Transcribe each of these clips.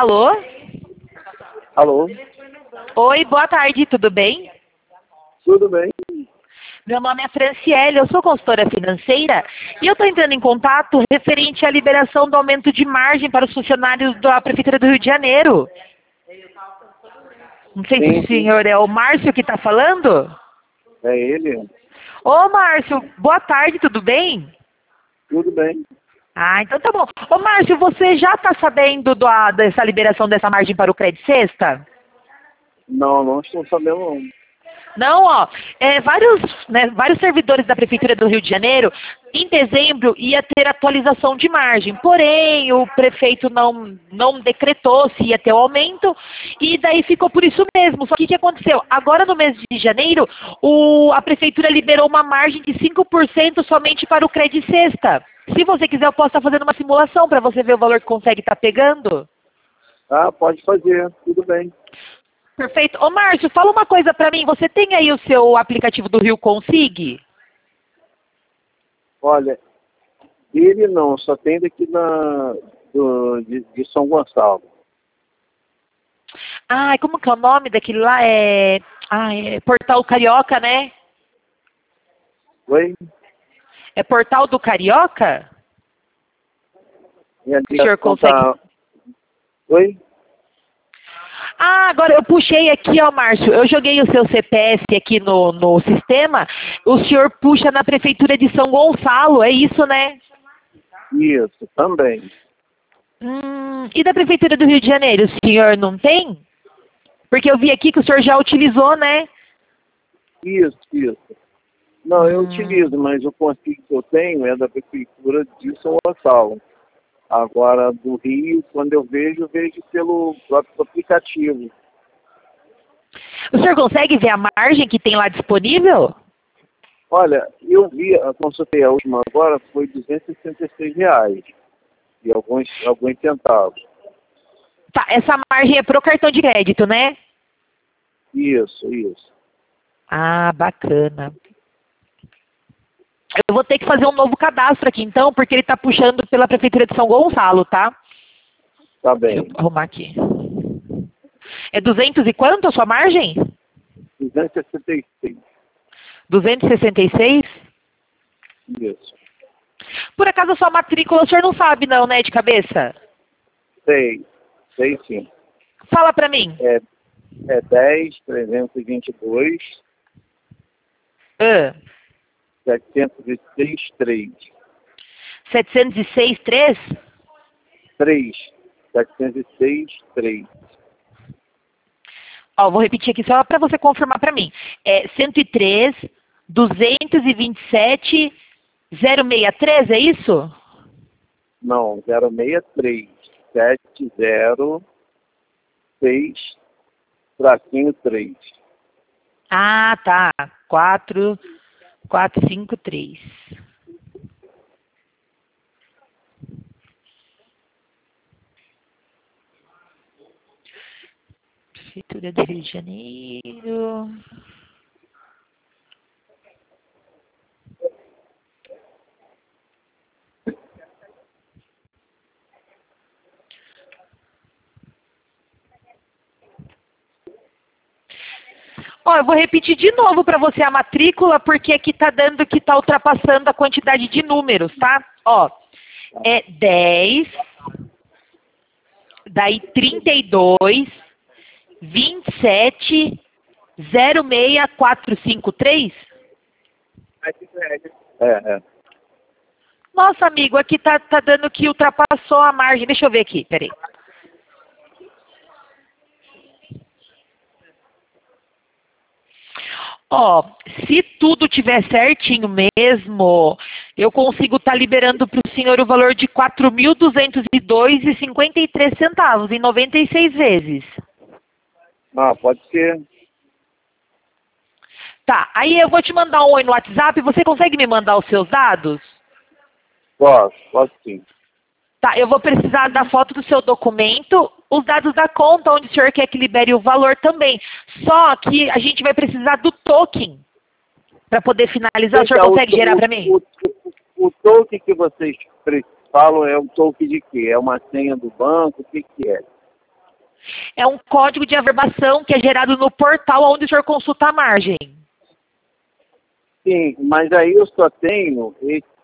Alô? Alô? Oi, boa tarde, tudo bem? Tudo bem? Meu nome é Franciele, eu sou consultora financeira e eu estou entrando em contato referente à liberação do aumento de margem para os funcionários da Prefeitura do Rio de Janeiro. Não sei se Sim, o senhor é o Márcio que está falando. é ele? Ô, Márcio, boa tarde, tudo bem? Tudo bem. Ah, então tá bom. Ô, Márcio, você já está sabendo dessa liberação dessa margem para o Crédito Sexta? Não estou sabendo não. Não, ó, vários servidores da Prefeitura do Rio de Janeiro, em dezembro, ia ter atualização de margem. Porém, o prefeito não decretou se ia ter o aumento, e daí ficou por isso mesmo. Só que o que aconteceu? Agora, no mês de janeiro, a Prefeitura liberou uma margem de 5% somente para o Crédito Sexta. Se você quiser, eu posso estar fazendo uma simulação para você ver o valor que consegue estar pegando. Ah, pode fazer, tudo bem. Perfeito. Ô, Márcio, fala uma coisa pra mim. Você tem aí o seu aplicativo do Rio Consig? Olha, ele não, só tem daqui de São Gonçalo. Ah, como que é o nome daquele lá? É Portal Carioca, né? Oi? É Portal do Carioca? Minha O senhor ligação consegue? tá... Oi? Ah, agora eu puxei aqui, ó, Márcio. Eu joguei o seu CPF aqui no sistema. O senhor puxa na Prefeitura de São Gonçalo, é isso, né? Isso, também. E da Prefeitura do Rio de Janeiro, o senhor não tem? Porque eu vi aqui que o senhor já utilizou, né? Isso. Não, eu utilizo, mas o consigo que eu tenho é da Prefeitura de São Gonçalo. Agora, do Rio, quando eu vejo pelo próprio aplicativo. O senhor consegue ver a margem que tem lá disponível? Olha, eu vi, consultei a última agora, foi R$ 266 e alguns centavos. Tá, essa margem é pro cartão de crédito, né? Isso. Ah, bacana. Eu vou ter que fazer um novo cadastro aqui, então, porque ele está puxando pela Prefeitura de São Gonçalo, tá? Tá Deixa eu bem. arrumar aqui. É 200 e quanto a sua margem? 266. 266? Isso. Por acaso a sua matrícula o senhor não sabe não, né, de cabeça? Sei sim. Fala pra mim. É 10.322, Ah, 706.3. 706,3? 706.3. Ó, vou repetir aqui só para você confirmar para mim. É 103, 227, 063, é isso? Não, 063. 706, tracinho 3. Ah, tá. 453. Prefeitura do Rio de Janeiro. Ó, eu vou repetir de novo para você a matrícula, porque aqui tá dando que tá ultrapassando a quantidade de números, tá? Ó, é 10, daí 32, 27, 06453. É. Nossa, amigo, aqui tá dando que ultrapassou a margem. Deixa eu ver aqui, peraí. Ó, se tudo tiver certinho mesmo, eu consigo estar liberando para o senhor o valor de R$ 4.202,53 em 96 vezes. Ah, pode ser. Tá, aí eu vou te mandar um oi no WhatsApp, você consegue me mandar os seus dados? Posso sim. Tá, eu vou precisar da foto do seu documento, os dados da conta onde o senhor quer que libere o valor também. Só que a gente vai precisar do token para poder finalizar. O senhor consegue gerar para mim? O token que vocês falam é um token de quê? É uma senha do banco? O que é? É um código de averbação que é gerado no portal onde o senhor consulta a margem. Sim, mas aí eu só tenho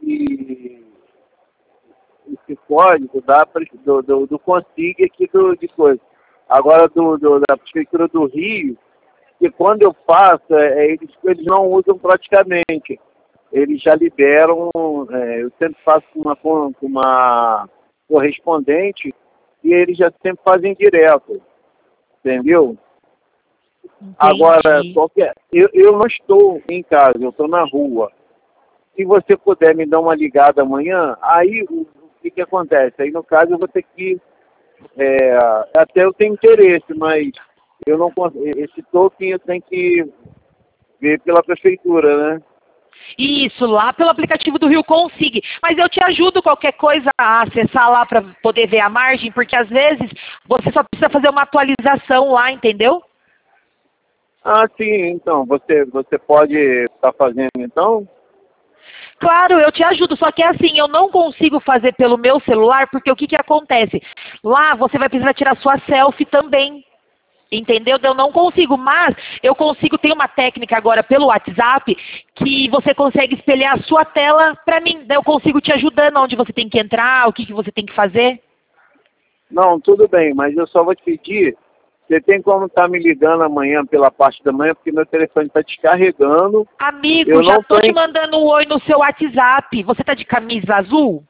esse código do Consig aqui de coisa. Agora da Prefeitura do Rio, que quando eu faço, eles não usam praticamente. Eles já liberam, eu sempre faço com uma correspondente e eles já sempre fazem direto, entendeu? Entendi. Agora, eu não estou em casa, eu estou na rua. Se você puder me dar uma ligada amanhã, aí o que acontece? Aí no caso eu vou ter que, até eu tenho interesse, mas eu não esse token eu tenho que ver pela prefeitura, né? Isso, lá pelo aplicativo do Rio Consig. Mas eu te ajudo qualquer coisa a acessar lá para poder ver a margem, porque às vezes você só precisa fazer uma atualização lá, entendeu? Ah, sim, então, você pode estar fazendo então? Claro, eu te ajudo, só que é assim, eu não consigo fazer pelo meu celular, porque o que acontece? Lá você vai precisar tirar sua selfie também. Entendeu? Eu não consigo, mas eu consigo, tem uma técnica agora pelo WhatsApp que você consegue espelhar a sua tela para mim. Daí eu consigo te ajudando onde você tem que entrar, o que você tem que fazer. Não, tudo bem, mas eu só vou te pedir, você tem como estar me ligando amanhã pela parte da manhã, porque meu telefone está descarregando. Amigo, Eu já não tô te tenho... mandando um oi no seu WhatsApp. Você tá de camisa azul?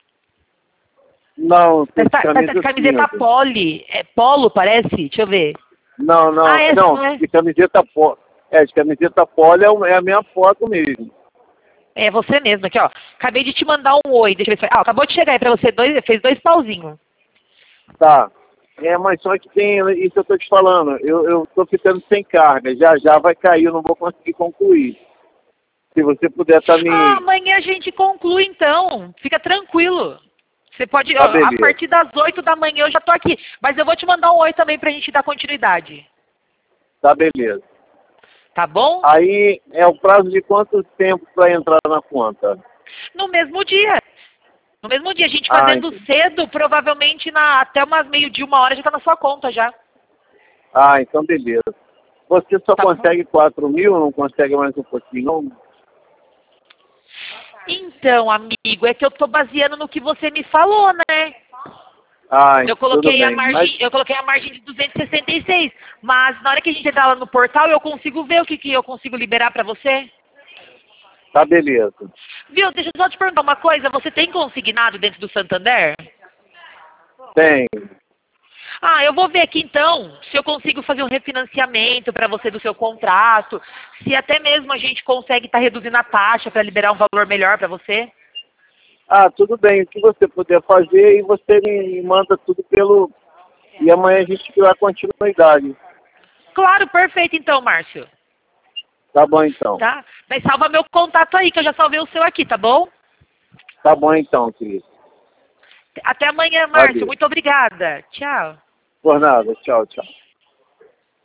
Não, tem Tá de camiseta cinza. polo, parece? Deixa eu ver. Não, Ah, é, não, né? de camiseta polo. De camiseta polo é a minha foto mesmo. É você mesmo aqui, ó. Acabei de te mandar um oi. Deixa eu ver se... Ah, acabou de chegar aí pra você. Fez 2 pauzinhos. Tá. Mas só que tem isso que eu tô te falando. Eu tô ficando sem carga. Já vai cair, eu não vou conseguir concluir. Se você puder estar Ah, amanhã a gente conclui então. Fica tranquilo. Você pode, Tá, a beleza. partir das 8 da manhã eu já tô aqui. Mas eu vou te mandar um oi também pra gente dar continuidade. Tá, beleza. Tá bom? Aí é o prazo de quanto tempo para entrar na conta? No mesmo dia. No mesmo dia, a gente Ah, fazendo cedo, provavelmente até umas meio-dia, 1 hora já tá na sua conta já. então beleza. Você só Tá bom? consegue 4 mil, não consegue mais um pouquinho, não? Então, amigo, é que eu tô baseando no que você me falou, né? Eu Tudo coloquei a bem. Mas margem, eu coloquei a margem de 266, mas na hora que a gente entrar lá no portal, eu consigo ver o que eu consigo liberar pra você. tá beleza. Viu? Deixa eu só te perguntar uma coisa. Você tem consignado dentro do Santander? Tem. Ah, eu vou ver aqui então se eu consigo fazer um refinanciamento para você do seu contrato, se até mesmo a gente consegue estar reduzindo a taxa para liberar um valor melhor para você. Tudo bem. O que você puder fazer e você me manda tudo pelo... E amanhã a gente dá continuidade. Claro, perfeito então, Márcio. Tá bom então. Tá? Mas salva meu contato aí, que eu já salvei o seu aqui, tá bom? Tá bom então, querido. Até amanhã, Márcio. Valeu. Muito obrigada. Tchau. Por nada. Tchau, tchau.